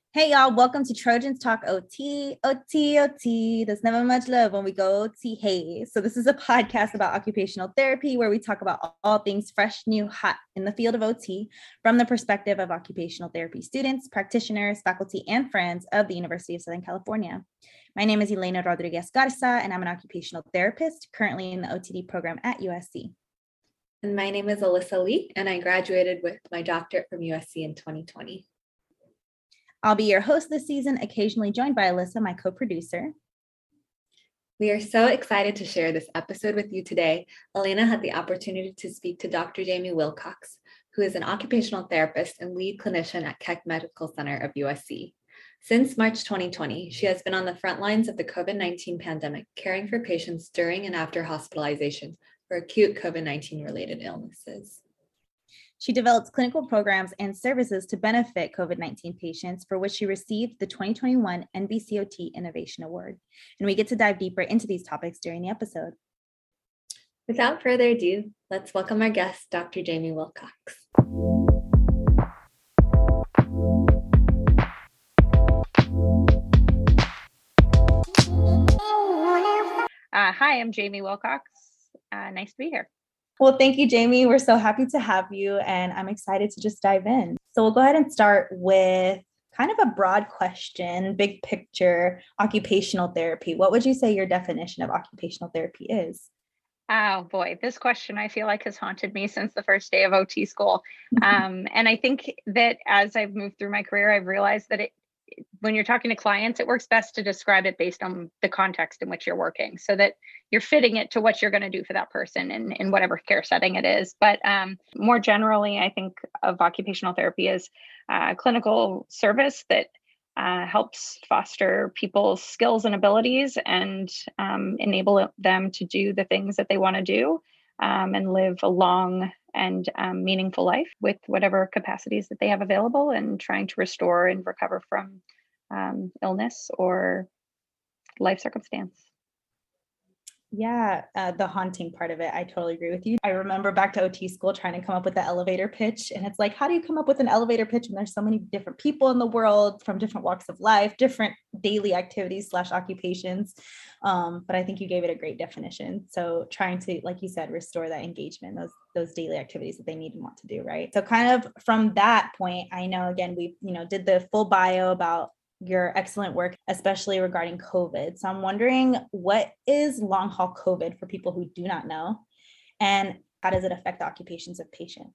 Hey y'all, welcome to Trojans Talk OT. OT, OT. There's never much love when we go OT. Hey, so this is a podcast about occupational therapy where we talk about all things fresh, new, hot in the field of OT from the perspective of occupational therapy students, practitioners, faculty, and friends of the University of Southern California. My name is Elena Rodriguez Garza, and I'm an occupational therapist currently in the OTD program at USC. And my name is Alyssa Lee, and I graduated with my doctorate from USC in 2020. I'll be your host this season, occasionally joined by Alyssa, my co-producer. We are so excited to share this episode with you today. Elena had the opportunity to speak to Dr. Jamie Wilcox, who is an occupational therapist and lead clinician at Keck Medical Center of USC. Since March 2020, she has been on the front lines of the COVID-19 pandemic, caring for patients during and after hospitalization for acute COVID-19 related illnesses. She develops clinical programs and services to benefit COVID-19 patients, for which she received the 2021 NBCOT Innovation Award. And we get to dive deeper into these topics during the episode. Without further ado, let's welcome our guest, Dr. Jamie Wilcox. Hi, I'm Jamie Wilcox. Nice to be here. Well, thank you, Jamie. We're so happy to have you, and I'm excited to just dive in. So we'll go ahead and start with kind of a broad question, big picture, occupational therapy. What would you say your definition of occupational therapy is? Oh boy, this question I feel like has haunted me since the first day of OT school. And I think that as I've moved through my career, I've realized that when you're talking to clients, it works best to describe it based on the context in which you're working so that you're fitting it to what you're going to do for that person in whatever care setting it is. But more generally, I think of occupational therapy as clinical service that helps foster people's skills and abilities and enable them to do the things that they want to do and live a long and meaningful life with whatever capacities that they have available, and trying to restore and recover from illness or life circumstance. Yeah, the haunting part of it, I totally agree with you. I remember back to OT school trying to come up with the elevator pitch. And it's like, how do you come up with an elevator pitch when there's so many different people in the world from different walks of life, different daily activities / occupations. But I think you gave it a great definition. So trying to, like you said, restore that engagement, those daily activities that they need and want to do, right? So kind of from that point, I know, again, we did the full bio about your excellent work, especially regarding COVID. So I'm wondering, what is long haul COVID for people who do not know, and how does it affect the occupations of patients?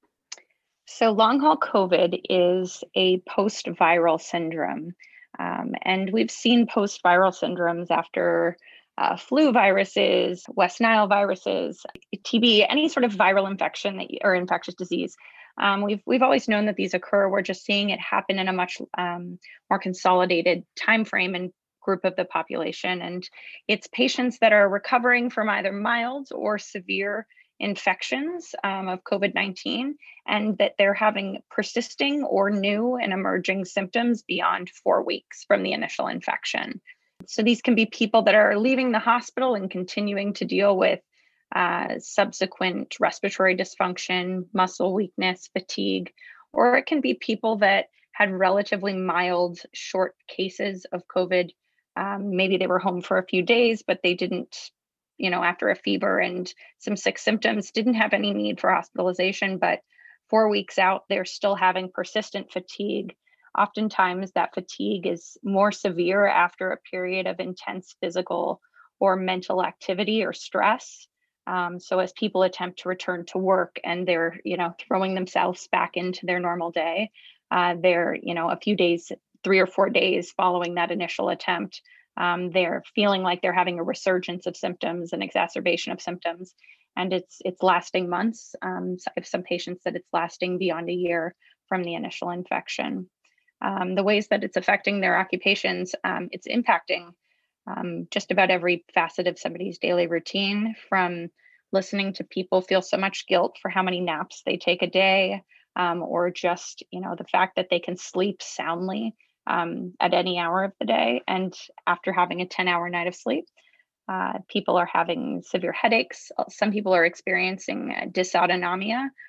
So long haul COVID is a post-viral syndrome. And we've seen post-viral syndromes after flu viruses, West Nile viruses, TB, any sort of viral infection or infectious disease. We've always known that these occur. We're just seeing it happen in a much more consolidated time frame and group of the population. And it's patients that are recovering from either mild or severe infections of COVID-19, and that they're having persisting or new and emerging symptoms beyond 4 weeks from the initial infection. So these can be people that are leaving the hospital and continuing to deal with subsequent respiratory dysfunction, muscle weakness, fatigue, or it can be people that had relatively mild, short cases of COVID. Maybe they were home for a few days, but they didn't, after a fever and some sick symptoms, didn't have any need for hospitalization. But 4 weeks out, they're still having persistent fatigue. Oftentimes, that fatigue is more severe after a period of intense physical or mental activity or stress. So as people attempt to return to work and they're, throwing themselves back into their normal day, they're, a few days, 3 or 4 days following that initial attempt, they're feeling like they're having a resurgence of symptoms, an exacerbation of symptoms, and it's lasting months. So I have some patients that it's lasting beyond a year from the initial infection. The ways that it's affecting their occupations, it's impacting just about every facet of somebody's daily routine, from listening to people feel so much guilt for how many naps they take a day, or just, the fact that they can sleep soundly at any hour of the day. And after having a 10-hour night of sleep, people are having severe headaches. Some people are experiencing dysautonomia,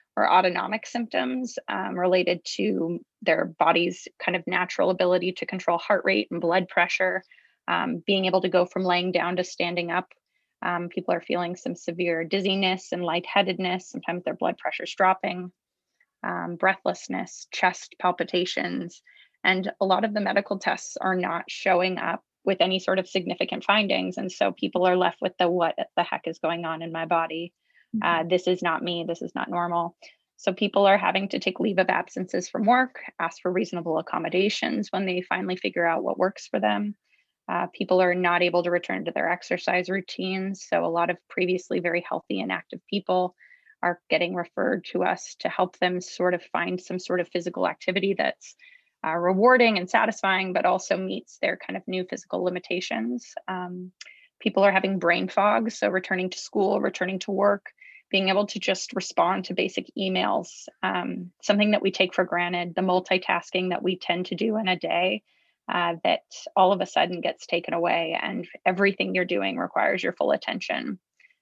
or autonomic symptoms related to their body's kind of natural ability to control heart rate and blood pressure, being able to go from laying down to standing up. People are feeling some severe dizziness and lightheadedness. Sometimes their blood pressure's dropping, breathlessness, chest palpitations. And a lot of the medical tests are not showing up with any sort of significant findings. And so people are left with the what the heck is going on in my body? This is not me. This is not normal. So people are having to take leave of absences from work, ask for reasonable accommodations when they finally figure out what works for them. People are not able to return to their exercise routines. So a lot of previously very healthy and active people are getting referred to us to help them sort of find some sort of physical activity that's rewarding and satisfying, but also meets their kind of new physical limitations. People are having brain fog, so returning to school, returning to work, being able to just respond to basic emails, something that we take for granted, the multitasking that we tend to do in a day, that all of a sudden gets taken away, and everything you're doing requires your full attention.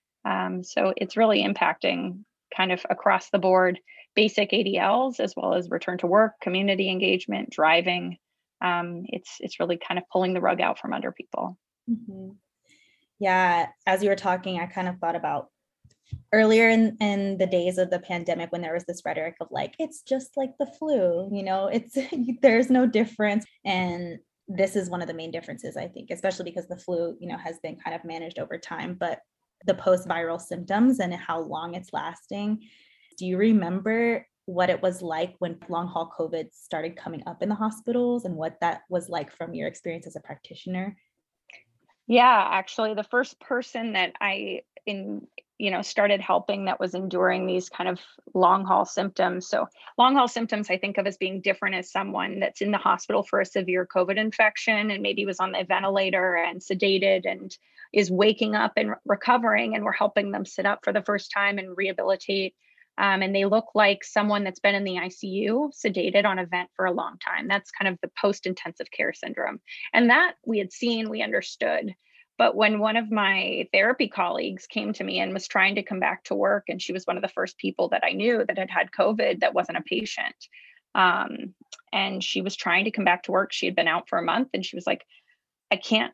So it's really impacting kind of across the board, basic ADLs, as well as return to work, community engagement, driving. It's really kind of pulling the rug out from under people. Mm-hmm. Yeah, as you were talking, I kind of thought about earlier in the days of the pandemic when there was this rhetoric of like, it's just like the flu, it's there's no difference. And this is one of the main differences, I think, especially because the flu, has been kind of managed over time, but the post-viral symptoms and how long it's lasting. Do you remember what it was like when long haul COVID started coming up in the hospitals and what that was like from your experience as a practitioner? Yeah, actually, the first person that I started helping that was enduring these kind of long haul symptoms. So long haul symptoms I think of as being different as someone that's in the hospital for a severe COVID infection and maybe was on the ventilator and sedated and is waking up and recovering, and we're helping them sit up for the first time and rehabilitate. And they look like someone that's been in the ICU, sedated on a vent for a long time. That's kind of the post-intensive care syndrome. And that we had seen, we understood. But when one of my therapy colleagues came to me and was trying to come back to work, and she was one of the first people that I knew that had COVID that wasn't a patient. And she was trying to come back to work. She had been out for a month, and she was like, I can't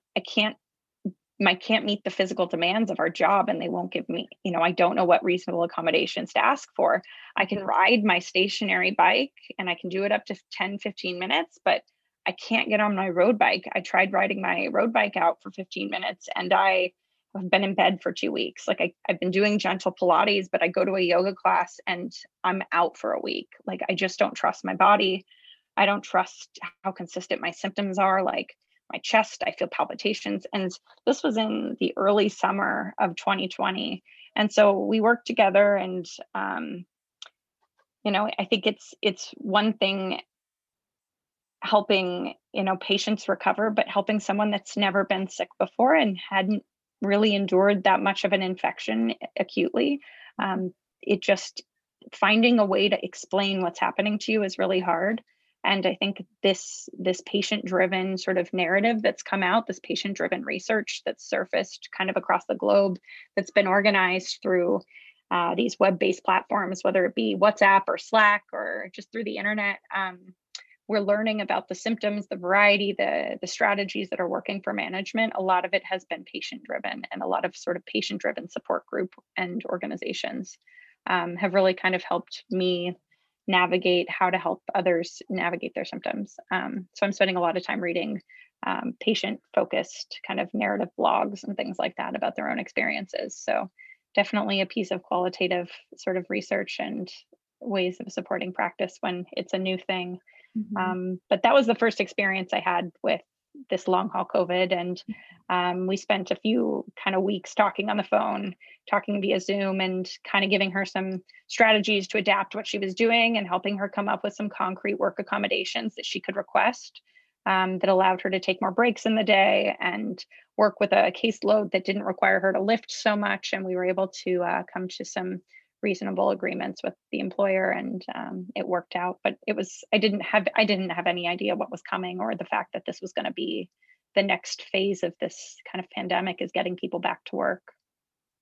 meet the physical demands of our job, and they won't give me, I don't know what reasonable accommodations to ask for. I can ride my stationary bike and I can do it up to 10, 15 minutes, but I can't get on my road bike. I tried riding my road bike out for 15 minutes and I have been in bed for 2 weeks. Like I've been doing gentle Pilates, but I go to a yoga class and I'm out for a week. Like I just don't trust my body. I don't trust how consistent my symptoms are. Like my chest, I feel palpitations. And this was in the early summer of 2020. And so we worked together and, I think it's one thing helping, patients recover, but helping someone that's never been sick before and hadn't really endured that much of an infection acutely. It just finding a way to explain what's happening to you is really hard. And I think this patient-driven sort of narrative that's come out, this patient-driven research that's surfaced kind of across the globe, that's been organized through these web-based platforms, whether it be WhatsApp or Slack or just through the internet. We're learning about the symptoms, the variety, the strategies that are working for management. A lot of it has been patient-driven, and a lot of sort of patient-driven support group and organizations have really kind of helped me navigate how to help others navigate their symptoms. So I'm spending a lot of time reading patient-focused kind of narrative blogs and things like that about their own experiences. So definitely a piece of qualitative sort of research and ways of supporting practice when it's a new thing. Mm-hmm. But that was the first experience I had with this long haul COVID. And we spent a few kind of weeks talking on the phone, talking via Zoom, and kind of giving her some strategies to adapt what she was doing and helping her come up with some concrete work accommodations that she could request that allowed her to take more breaks in the day and work with a caseload that didn't require her to lift so much. And we were able to come to some reasonable agreements with the employer, and it worked out. But I didn't have any idea what was coming, or the fact that this was going to be the next phase of this kind of pandemic, is getting people back to work.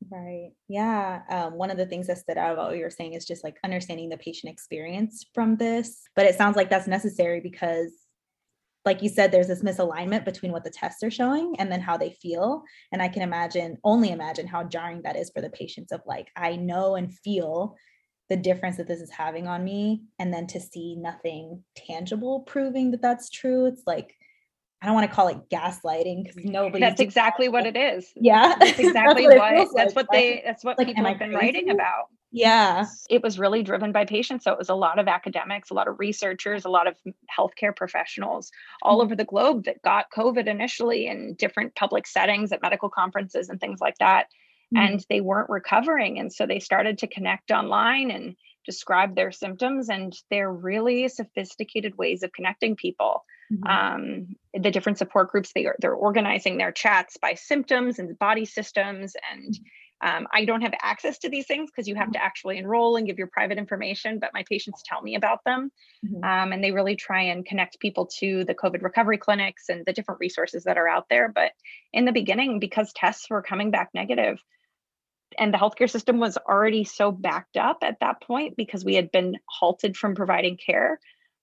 Right. Yeah. One of the things that stood out about what you were saying is just like understanding the patient experience from this. But it sounds like that's necessary because, like you said, there's this misalignment between what the tests are showing and then how they feel. And I can only imagine how jarring that is for the patients of like, I know and feel the difference that this is having on me. And then to see nothing tangible proving that that's true. It's like, I don't want to call it gaslighting because nobody's That's exactly what it is. yeah. That's exactly that's what like, am people I have been crazy? writing about. Yeah. It was really driven by patients. So it was a lot of academics, a lot of researchers, a lot of healthcare professionals all over the globe that got COVID initially in different public settings at medical conferences and things like that. And they weren't recovering. And so they started to connect online and describe their symptoms. And they're really sophisticated ways of connecting people. The different support groups, they're organizing their chats by symptoms and body systems. And I don't have access to these things because you have to actually enroll and give your private information, but my patients tell me about them. And they really try and connect people to the COVID recovery clinics and the different resources that are out there. But in the beginning, because tests were coming back negative and the healthcare system was already so backed up at that point because we had been halted from providing care,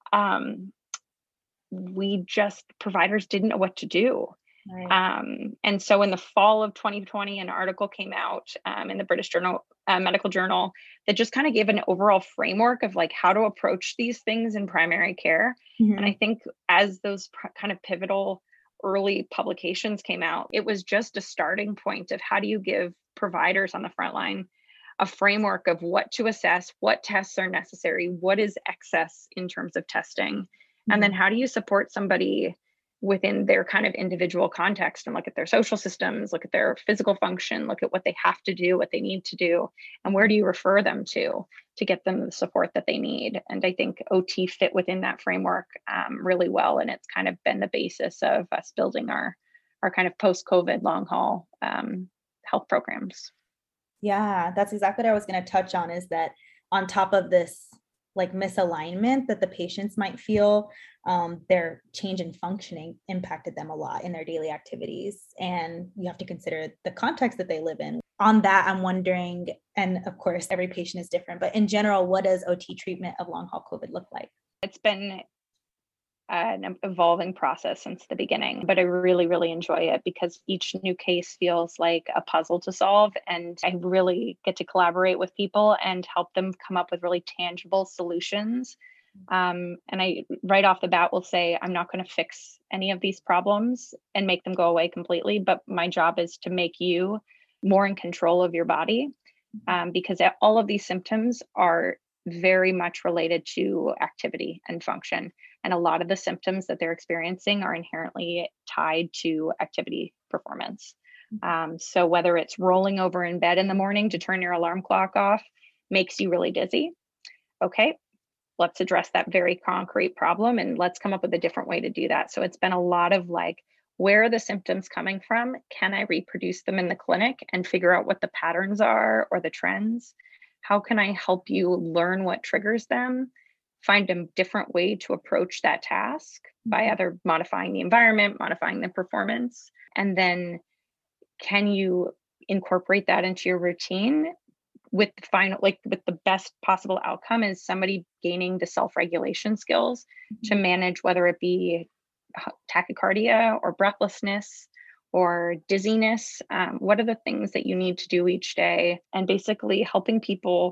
providers didn't know what to do. Right. And so in the fall of 2020, an article came out in the British Journal, Medical Journal, that just kind of gave an overall framework of like how to approach these things in primary care. And I think as those kind of pivotal early publications came out, it was just a starting point of how do you give providers on the front line a framework of what to assess, what tests are necessary, what is excess in terms of testing, and then how do you support somebody within their kind of individual context and look at their social systems, look at their physical function, look at what they have to do, what they need to do, and where do you refer them to get them the support that they need. And I think OT fit within that framework really well. And it's kind of been the basis of us building our kind of post-COVID long haul health programs. Yeah, that's exactly what I was going to touch on, is that on top of this like misalignment that the patients might feel, their change in functioning impacted them a lot in their daily activities. And you have to consider the context that they live in. On that, I'm wondering, and of course, every patient is different, but in general, what does OT treatment of long haul COVID look like? It's been an evolving process since the beginning, but I really, really enjoy it because each new case feels like a puzzle to solve. And I really get to collaborate with people and help them come up with really tangible solutions. And I, right off the bat, will say, I'm not going to fix any of these problems and make them go away completely, but my job is to make you more in control of your body, because all of these symptoms are very much related to activity and function. And a lot of the symptoms that they're experiencing are inherently tied to activity performance. So whether it's rolling over in bed in the morning to turn your alarm clock off makes you really dizzy. Okay, let's address that very concrete problem and let's come up with a different way to do that. So it's been a lot of like, where are the symptoms coming from? Can I reproduce them in the clinic and figure out what the patterns are or the trends? How can I help you learn what triggers them? Find a different way to approach that task by either modifying the environment, modifying the performance, and then can you incorporate that into your routine with the best possible outcome is somebody gaining the self-regulation skills to manage whether it be tachycardia or breathlessness or dizziness. What are the things that you need to do each day? And basically helping people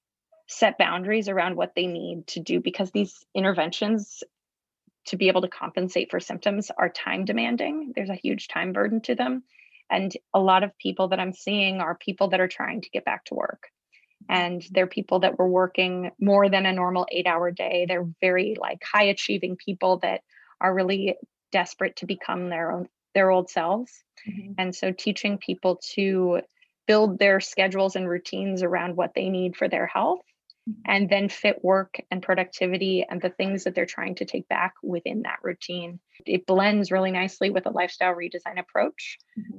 set boundaries around what they need to do, because these interventions to be able to compensate for symptoms are time demanding. There's a huge time burden to them. And a lot of people that I'm seeing are people that are trying to get back to work. And they're people that were working more than a normal 8-hour day. They're very like high achieving people that are really desperate to become their old selves. And so teaching people to build their schedules and routines around what they need for their health, and then fit work and productivity and the things that they're trying to take back within that routine. It blends really nicely with a lifestyle redesign approach,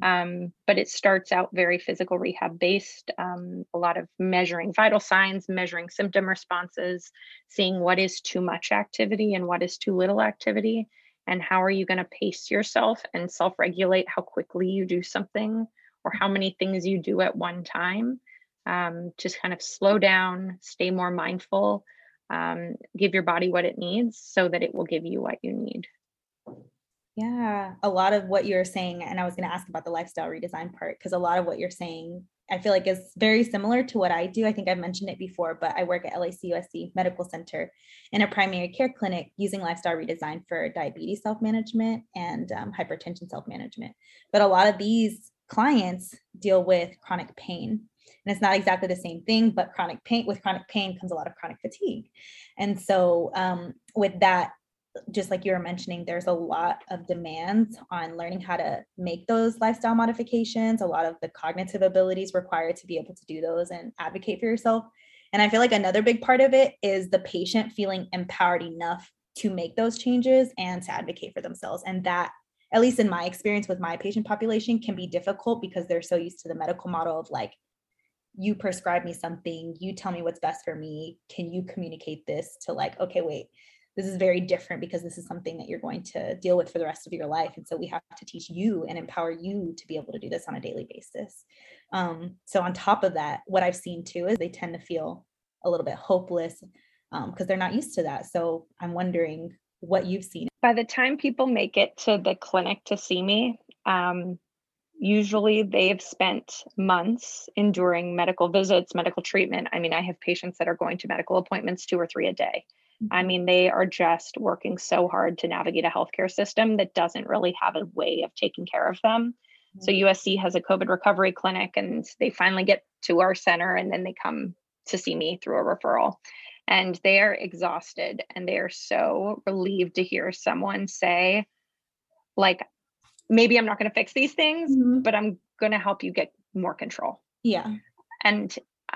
but it starts out very physical rehab based, a lot of measuring vital signs, measuring symptom responses, seeing what is too much activity and what is too little activity, and how are you going to pace yourself and self-regulate how quickly you do something or how many things you do at one time. Just kind of slow down, stay more mindful, give your body what it needs so that it will give you what you need. Yeah, a lot of what you're saying, and I was going to ask about the lifestyle redesign part, because a lot of what you're saying, I feel like is very similar to what I do. I think I've mentioned it before, but I work at LACUSC Medical Center in a primary care clinic using lifestyle redesign for diabetes self-management and hypertension self-management. But a lot of these clients deal with chronic pain. And it's not exactly the same thing, but with chronic pain comes a lot of chronic fatigue. And so with that, just like you were mentioning, there's a lot of demands on learning how to make those lifestyle modifications, a lot of the cognitive abilities required to be able to do those and advocate for yourself. And I feel like another big part of it is the patient feeling empowered enough to make those changes and to advocate for themselves. And that, at least in my experience with my patient population, can be difficult because they're so used to the medical model of like, you prescribe me something, you tell me what's best for me, can you communicate this, to like, okay, wait, this is very different because this is something that you're going to deal with for the rest of your life. And so we have to teach you and empower you to be able to do this on a daily basis. So on top of that, what I've seen too is they tend to feel a little bit hopeless because they're not used to that. So I'm wondering what you've seen. By the time people make it to the clinic to see me, usually they've spent months enduring medical visits, medical treatment. I mean, I have patients that are going to medical appointments 2 or 3 a day. I mean, they are just working so hard to navigate a healthcare system that doesn't really have a way of taking care of them. So USC has a COVID recovery clinic, and they finally get to our center, and then they come to see me through a referral. And they are exhausted, and they are so relieved to hear someone say, like, maybe I'm not going to fix these things, but I'm going to help you get more control. Yeah. And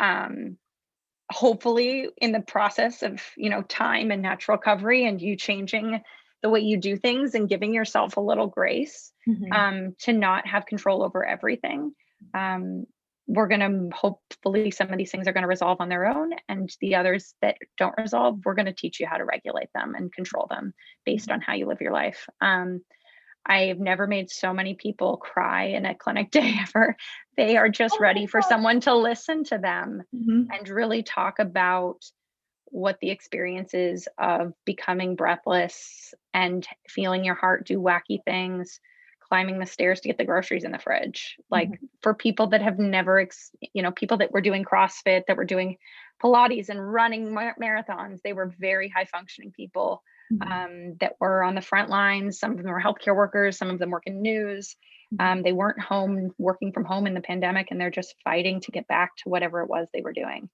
hopefully in the process of, time and natural recovery and you changing the way you do things and giving yourself a little grace to not have control over everything. We're going to hopefully some of these things are going to resolve on their own, and the others that don't resolve, we're going to teach you how to regulate them and control them based on how you live your life. I've never made so many people cry in a clinic day ever. They are just ready for someone to listen to them and really talk about what the experience is of becoming breathless and feeling your heart do wacky things, climbing the stairs to get the groceries in the fridge. Like for people that have never, people that were doing CrossFit, that were doing Pilates and running marathons, they were very high functioning people. That were on the front lines. Some of them were healthcare workers, some of them work in news. They weren't working from home in the pandemic, and they're just fighting to get back to whatever it was they were doing.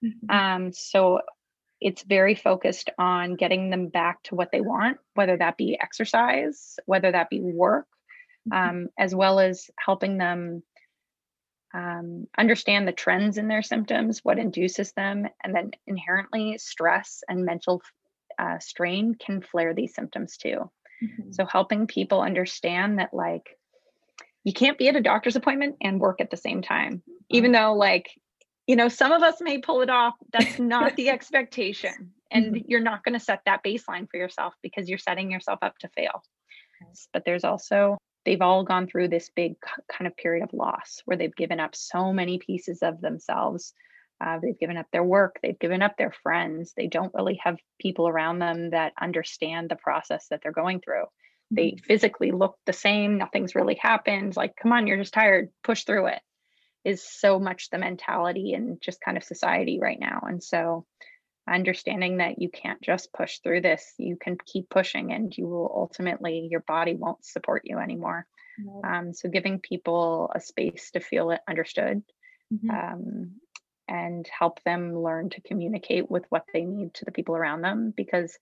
So it's very focused on getting them back to what they want, whether that be exercise, whether that be work, as well as helping them understand the trends in their symptoms, what induces them, and then inherently stress and mental strain can flare these symptoms too. So helping people understand that, like, you can't be at a doctor's appointment and work at the same time, even though, like, some of us may pull it off. That's not the expectation. And you're not going to set that baseline for yourself because you're setting yourself up to fail. But there's also, they've all gone through this big kind of period of loss where they've given up so many pieces of themselves. They've given up their work, they've given up their friends. They don't really have people around them that understand the process that they're going through. They physically look the same, nothing's really happened. Like, come on, you're just tired, push through it, is so much the mentality and just kind of society right now. And so understanding that you can't just push through this, you can keep pushing, and you will ultimately, your body won't support you anymore. So giving people a space to feel it understood. And help them learn to communicate with what they need to the people around them, because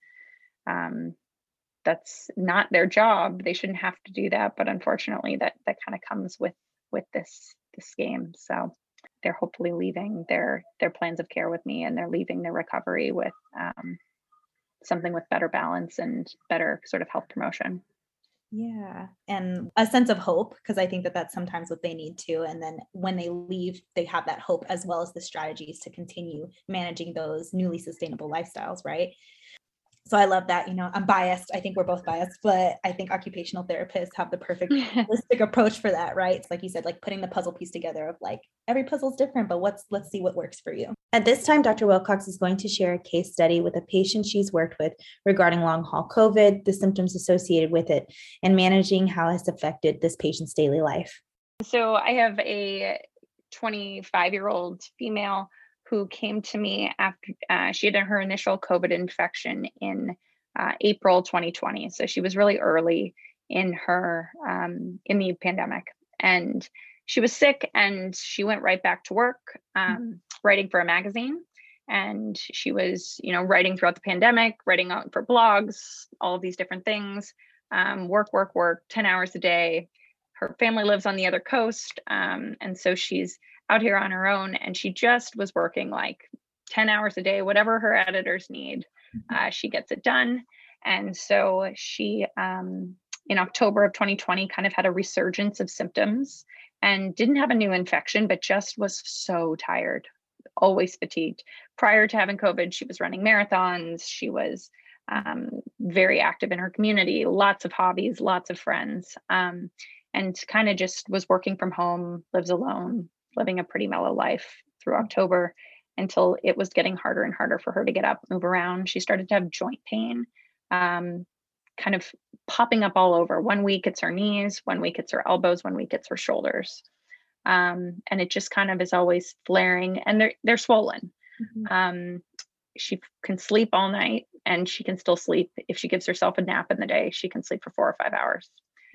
that's not their job. They shouldn't have to do that, but unfortunately that kind of comes with this game. So they're hopefully leaving their plans of care with me, and they're leaving their recovery with something with better balance and better sort of health promotion. Yeah. And a sense of hope, because I think that that's sometimes what they need too. And then when they leave, they have that hope as well as the strategies to continue managing those newly sustainable lifestyles, right? So I love that. I'm biased. I think we're both biased, but I think occupational therapists have the perfect holistic approach for that, right? It's like you said, like putting the puzzle piece together of like every puzzle's different, but let's see what works for you. At this time, Dr. Wilcox is going to share a case study with a patient she's worked with regarding long haul COVID, the symptoms associated with it, and managing how it's affected this patient's daily life. So I have a 25-year-old female who came to me after she had her initial COVID infection in April 2020. So she was really early in her in the pandemic, and she was sick, and she went right back to work, writing for a magazine. And she was, writing throughout the pandemic, writing out for blogs, all of these different things, work, 10 hours a day. Her family lives on the other coast. And so she's out here on her own, and she just was working like 10 hours a day, whatever her editors need, she gets it done. And so she, in October of 2020, kind of had a resurgence of symptoms and didn't have a new infection, but just was so tired, always fatigued. Prior to having COVID, she was running marathons. She was very active in her community, lots of hobbies, lots of friends, and kind of just was working from home, lives alone, living a pretty mellow life through October until it was getting harder and harder for her to get up, move around. She started to have joint pain, kind of popping up all over. One week it's her knees, one week it's her elbows, one week it's her shoulders. And it just kind of is always flaring, and they're swollen. She can sleep all night, and she can still sleep. If she gives herself a nap in the day, she can sleep for 4 or 5 hours.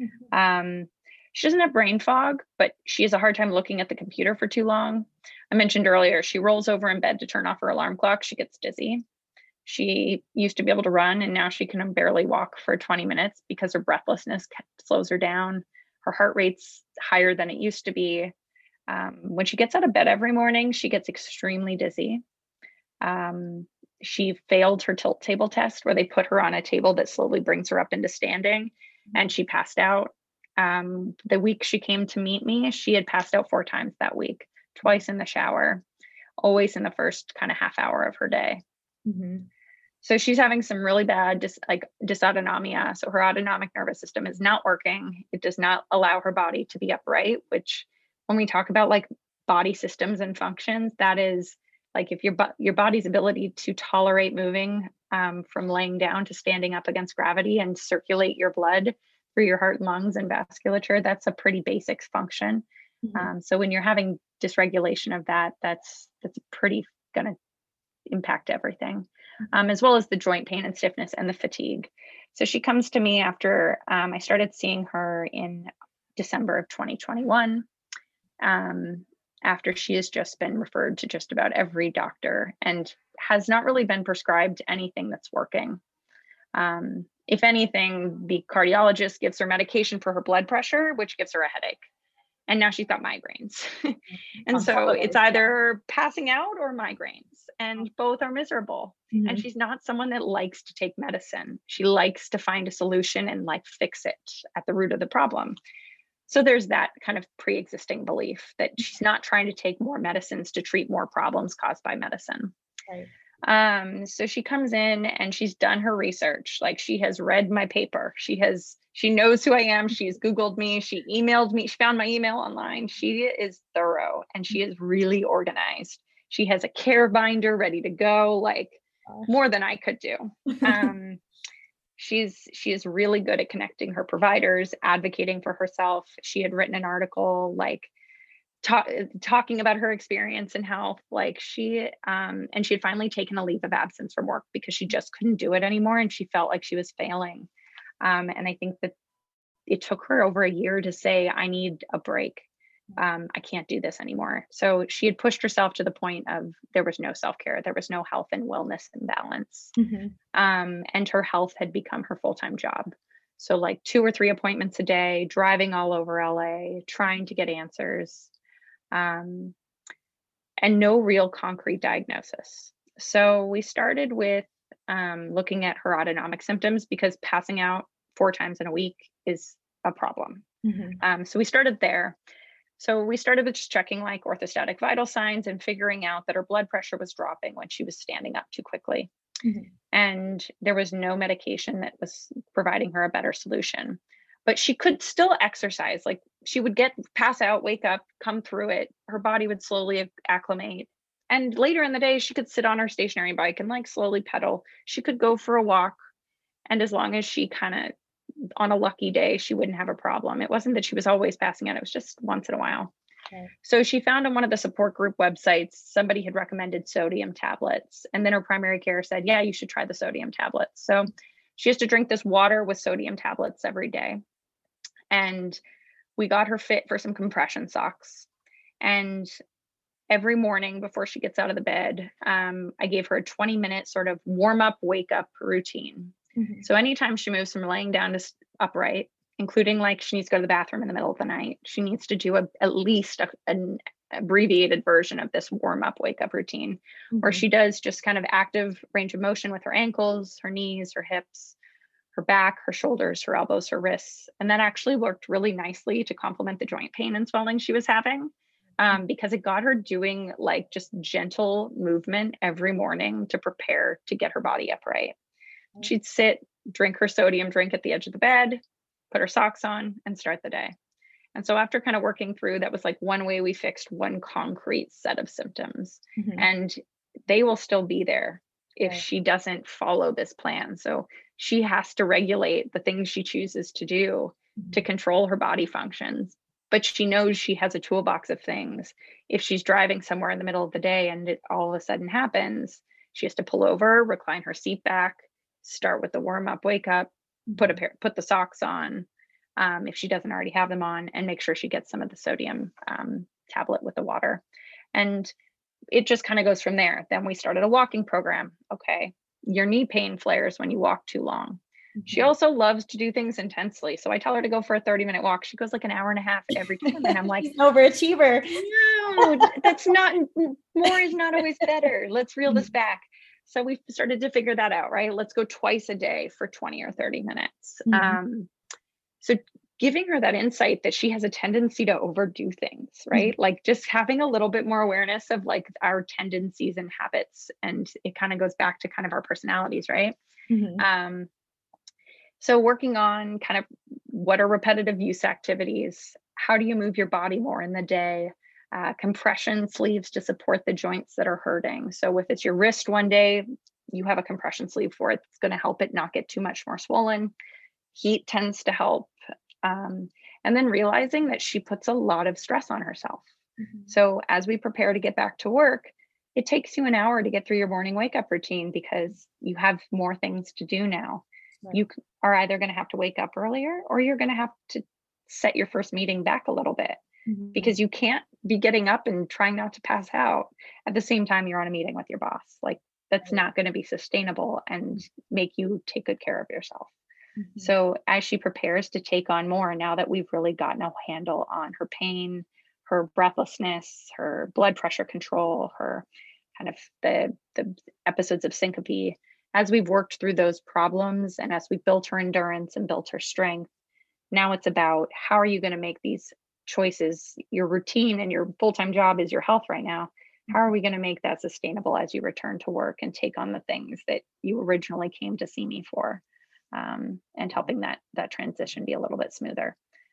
She doesn't have brain fog, but she has a hard time looking at the computer for too long. I mentioned earlier, she rolls over in bed to turn off her alarm clock. She gets dizzy. She used to be able to run, and now she can barely walk for 20 minutes because her breathlessness slows her down. Her heart rate's higher than it used to be. When she gets out of bed every morning, she gets extremely dizzy. She failed her tilt table test, where they put her on a table that slowly brings her up into standing, and she passed out. The week she came to meet me, she had passed out 4 times that week, twice in the shower, always in the first kind of half hour of her day. So she's having some really bad dysautonomia. So her autonomic nervous system is not working. It does not allow her body to be upright, which when we talk about like body systems and functions, that is like if your body's ability to tolerate moving from laying down to standing up against gravity and circulate your blood through your heart, lungs, and vasculature, that's a pretty basic function. So when you're having dysregulation of that, that's pretty going to impact everything, as well as the joint pain and stiffness and the fatigue. So she comes to me after I started seeing her in December of 2021, after she has just been referred to just about every doctor and has not really been prescribed anything that's working. If anything, the cardiologist gives her medication for her blood pressure, which gives her a headache. And now she's got migraines. And so it's either passing out or migraines, and both are miserable. And she's not someone that likes to take medicine. She likes to find a solution and like fix it at the root of the problem. So there's that kind of pre-existing belief that she's not trying to take more medicines to treat more problems caused by medicine. So she comes in and she's done her research. Like she has read my paper. She knows who I am. She's Googled me. She emailed me. She found my email online. She is thorough, and she is really organized. She has a care binder ready to go, like more than I could do. She is really good at connecting her providers, advocating for herself. She had written an article like talking about her experience and health, like she had finally taken a leave of absence from work because she just couldn't do it anymore, and she felt like she was failing. And I think that it took her over a year to say, I need a break. I can't do this anymore. So she had pushed herself to the point of there was no self-care, there was no health and wellness and balance. And her health had become her full-time job. So like 2 or 3 appointments a day, driving all over LA, trying to get answers, and no real concrete diagnosis. So we started with looking at her autonomic symptoms, because passing out 4 times in a week is a problem. So we started there. So we started with just checking like orthostatic vital signs and figuring out that her blood pressure was dropping when she was standing up too quickly. And there was no medication that was providing her a better solution. But she could still exercise. Like she would pass out, wake up, come through it. Her body would slowly acclimate. And later in the day, she could sit on her stationary bike and like slowly pedal. She could go for a walk. And as long as she kind of, on a lucky day, she wouldn't have a problem. It wasn't that she was always passing out. It was just once in a while. Okay. So she found on one of the support group websites, somebody had recommended sodium tablets. And then her primary care said, yeah, you should try the sodium tablets. So she has to drink this water with sodium tablets every day. And we got her fit for some compression socks. And every morning before she gets out of the bed, I gave her a 20-minute sort of warm up, wake up routine. So anytime she moves from laying down to upright, including like she needs to go to the bathroom in the middle of the night, she needs to do at least an abbreviated version of this warm up, wake up routine, where she does just kind of active range of motion with her ankles, her knees, her hips, her back, her shoulders, her elbows, her wrists. And that actually worked really nicely to complement the joint pain and swelling she was having, because it got her doing like just gentle movement every morning to prepare to get her body upright. She'd sit, drink her sodium drink at the edge of the bed, put her socks on, and start the day. And so after kind of working through, that was like one way we fixed one concrete set of symptoms. And they will still be there if she doesn't follow this plan. So she has to regulate the things she chooses to do to control her body functions. But she knows she has a toolbox of things. If she's driving somewhere in the middle of the day and it all of a sudden happens, she has to pull over, recline her seat back, start with the warm up, wake up, put the socks on, if she doesn't already have them on, and make sure she gets some of the sodium tablet with the water. And it just kind of goes from there. Then we started a walking program. Okay, your knee pain flares when you walk too long. She also loves to do things intensely. So I tell her to go for a 30-minute walk. She goes like an hour and a half every time. And I'm like, overachiever. No, that's not, more is not always better. Let's reel this back. So we started to figure that out, right? Let's go twice a day for 20 or 30 minutes. So giving her that insight that she has a tendency to overdo things, right? Like just having a little bit more awareness of like our tendencies and habits. And it kind of goes back to kind of our personalities, right? So working on kind of what are repetitive use activities? How do you move your body more in the day? Compression sleeves to support the joints that are hurting. So if it's your wrist one day, you have a compression sleeve for it. It's going to help it not get too much more swollen. Heat tends to help. And then realizing that she puts a lot of stress on herself. So as we prepare to get back to work, it takes you an hour to get through your morning wake up routine because you have more things to do now. You are either going to have to wake up earlier or you're going to have to set your first meeting back a little bit because you can't be getting up and trying not to pass out at the same time you're on a meeting with your boss. Like that's not going to be sustainable and make you take good care of yourself. So as she prepares to take on more, now that we've really gotten a handle on her pain, her breathlessness, her blood pressure control, her kind of the episodes of syncope, as we've worked through those problems and as we built her endurance and built her strength, now it's about how are you going to make these choices? Your routine and your full-time job is your health right now. How are we going to make that sustainable as you return to work and take on the things that you originally came to see me for, and helping that transition be a little bit smoother.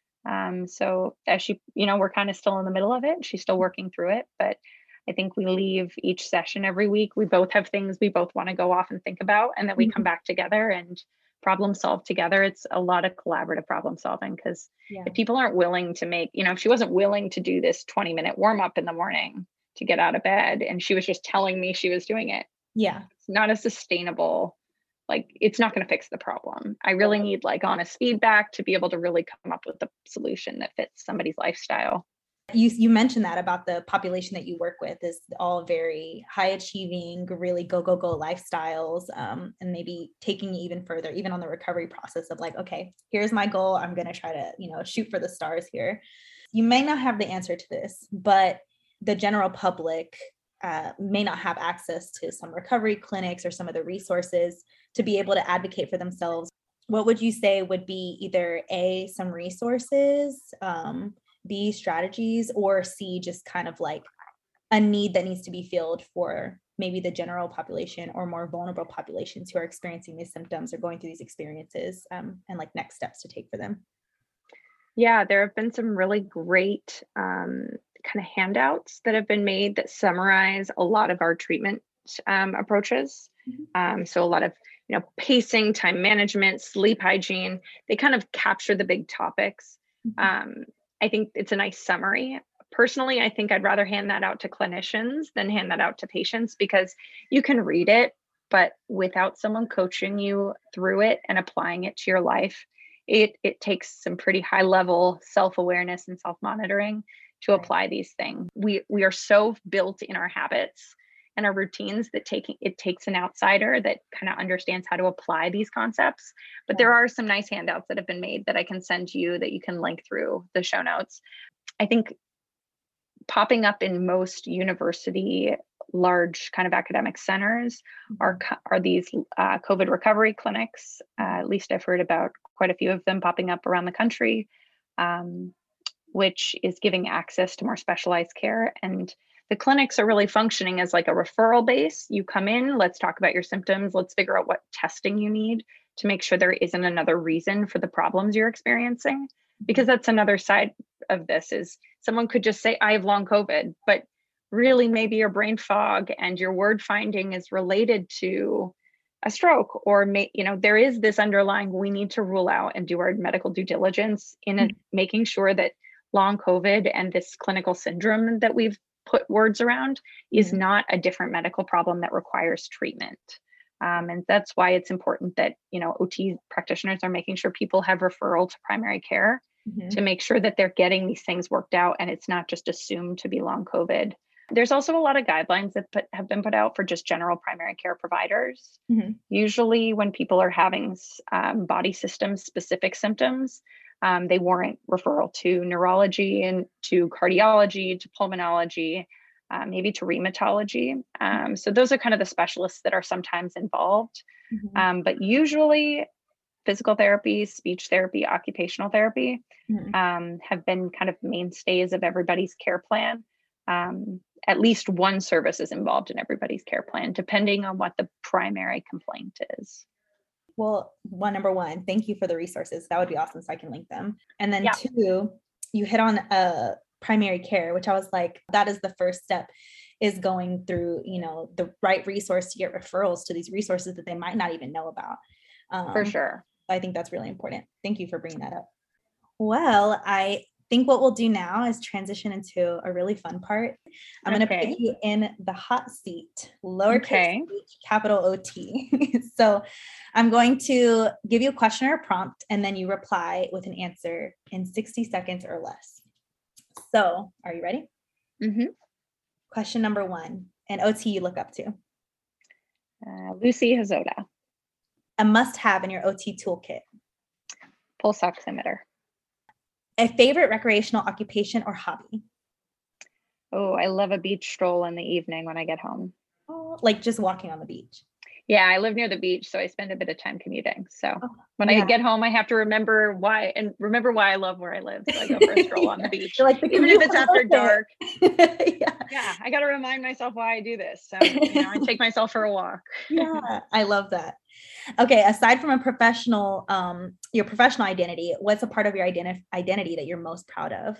So as she, we're kind of still in the middle of it. She's still working through it, but I think we leave each session every week. We both have things we both want to go off and think about, and then we come back together and problem solve together. It's a lot of collaborative problem solving because if people aren't willing to make, if she wasn't willing to do this 20-minute warm up in the morning to get out of bed and she was just telling me she was doing it. It's not a sustainable, like, it's not going to fix the problem. I really need like honest feedback to be able to really come up with a solution that fits somebody's lifestyle. You mentioned that about the population that you work with is all very high achieving, really go lifestyles, and maybe taking it even further, even on the recovery process of like, okay, here's my goal. I'm going to try to, shoot for the stars here. You may not have the answer to this, but the general public may not have access to some recovery clinics or some of the resources to be able to advocate for themselves. What would you say would be either A, some resources, B, strategies, or C, just kind of like a need that needs to be filled for maybe the general population or more vulnerable populations who are experiencing these symptoms or going through these experiences, and like next steps to take for them? Yeah, there have been some really great kind of handouts that have been made that summarize a lot of our treatment approaches. So a lot of, pacing, time management, sleep hygiene, they kind of capture the big topics. I think it's a nice summary. Personally, I think I'd rather hand that out to clinicians than hand that out to patients, because you can read it, but without someone coaching you through it and applying it to your life, it takes some pretty high level self-awareness and self-monitoring to apply these things. We are so built in our habits and our routines that it takes an outsider that kind of understands how to apply these concepts. But there are some nice handouts that have been made that I can send to you that you can link through the show notes. I think popping up in most university large kind of academic centers are these COVID recovery clinics. At least I've heard about quite a few of them popping up around the country, which is giving access to more specialized care. And the clinics are really functioning as like a referral base. You come in, let's talk about your symptoms. Let's figure out what testing you need to make sure there isn't another reason for the problems you're experiencing. Because that's another side of this, is someone could just say, I have long COVID, but really maybe your brain fog and your word finding is related to a stroke, or there is this underlying, we need to rule out and do our medical due diligence in making sure that long COVID and this clinical syndrome that we've put words around is not a different medical problem that requires treatment. And that's why it's important that, OT practitioners are making sure people have referral to primary care to make sure that they're getting these things worked out and it's not just assumed to be long COVID. There's also a lot of guidelines that have been put out for just general primary care providers. Usually when people are having body system specific symptoms, they warrant referral to neurology and to cardiology, to pulmonology, maybe to rheumatology. So those are kind of the specialists that are sometimes involved. But usually physical therapy, speech therapy, occupational therapy have been kind of mainstays of everybody's care plan. At least one service is involved in everybody's care plan, depending on what the primary complaint is. Well, number one, thank you for the resources. That would be awesome, so I can link them. And then two, you hit on primary care, which I was like, that is the first step, is going through, the right resource to get referrals to these resources that they might not even know about. For sure. I think that's really important. Thank you for bringing that up. Well, I think what we'll do now is transition into a really fun part. I'm going to put you in the hot seat, lowercase h, capital OT. So I'm going to give you a question or a prompt, and then you reply with an answer in 60 seconds or less. So are you ready? Question number one, an OT you look up to. Lucy Hazoda. A must-have in your OT toolkit. Pulse oximeter. A favorite recreational occupation or hobby? Oh, I love a beach stroll in the evening when I get home. Oh, like just walking on the beach? Yeah, I live near the beach, so I spend a bit of time commuting. So when I get home, I have to remember why I love where I live. So I go for a stroll on the beach, like even if it's after dark. I got to remind myself why I do this. So I take myself for a walk. Yeah, I love that. Okay, aside from your professional identity, what's a part of your identity that you're most proud of?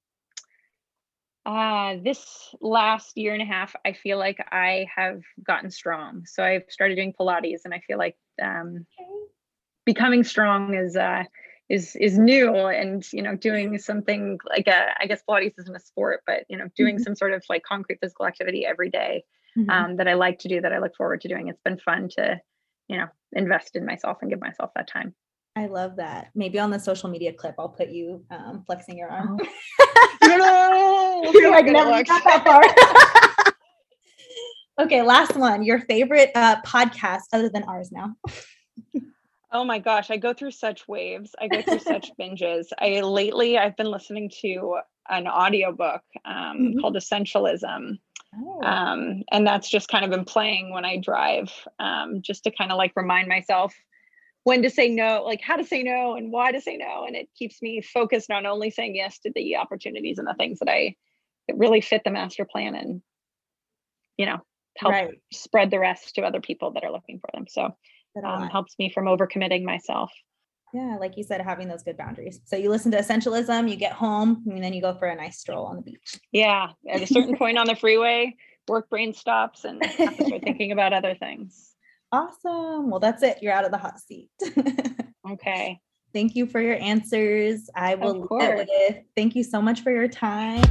This last year and a half, I feel like I have gotten strong. So I've started doing Pilates, and I feel like becoming strong is new, and doing something like I guess Pilates isn't a sport, but doing some sort of like concrete physical activity every day that I like to do, that I look forward to doing. It's been fun to invest in myself and give myself that time. I love that. Maybe on the social media clip, I'll put you flexing your arm. No, you're like, never got that far. Okay, last one. Your favorite podcast other than ours now. Oh my gosh, I go through such waves. I go through such binges. I've been listening to an audiobook called Essentialism. And that's just kind of been playing when I drive, just to kind of like remind myself when to say no, like how to say no and why to say no. And it keeps me focused on only saying yes to the opportunities and the things that really fit the master plan and, help Right. spread the rest to other people that are looking for them. So helps me from overcommitting myself. Yeah, like you said, having those good boundaries. So you listen to Essentialism, you get home, and then you go for a nice stroll on the beach. Yeah, at a certain point on the freeway, work brain stops and have to start thinking about other things. Awesome. Well, that's it. You're out of the hot seat. Okay. Thank you for your answers. I will leave it with thank you so much for your time.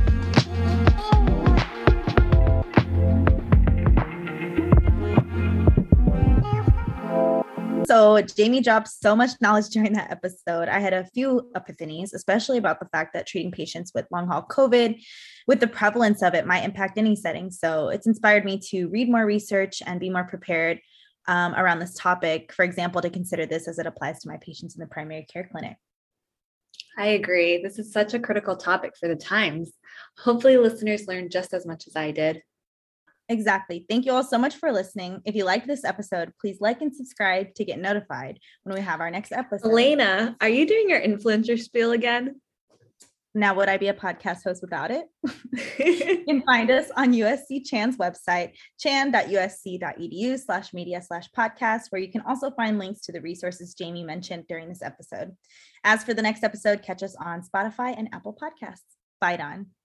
So Jamie dropped so much knowledge during that episode. I had a few epiphanies, especially about the fact that treating patients with long haul COVID, with the prevalence of it, might impact any setting. So it's inspired me to read more research and be more prepared around this topic. For example, to consider this as it applies to my patients in the primary care clinic. I agree. This is such a critical topic for the times. Hopefully listeners learned just as much as I did. Exactly. Thank you all so much for listening. If you liked this episode, please like and subscribe to get notified when we have our next episode. Elena, are you doing your influencer spiel again? Now, would I be a podcast host without it? You can find us on USC Chan's website, chan.usc.edu/media/podcast, where you can also find links to the resources Jamie mentioned during this episode. As for the next episode, catch us on Spotify and Apple Podcasts. Bye, Don.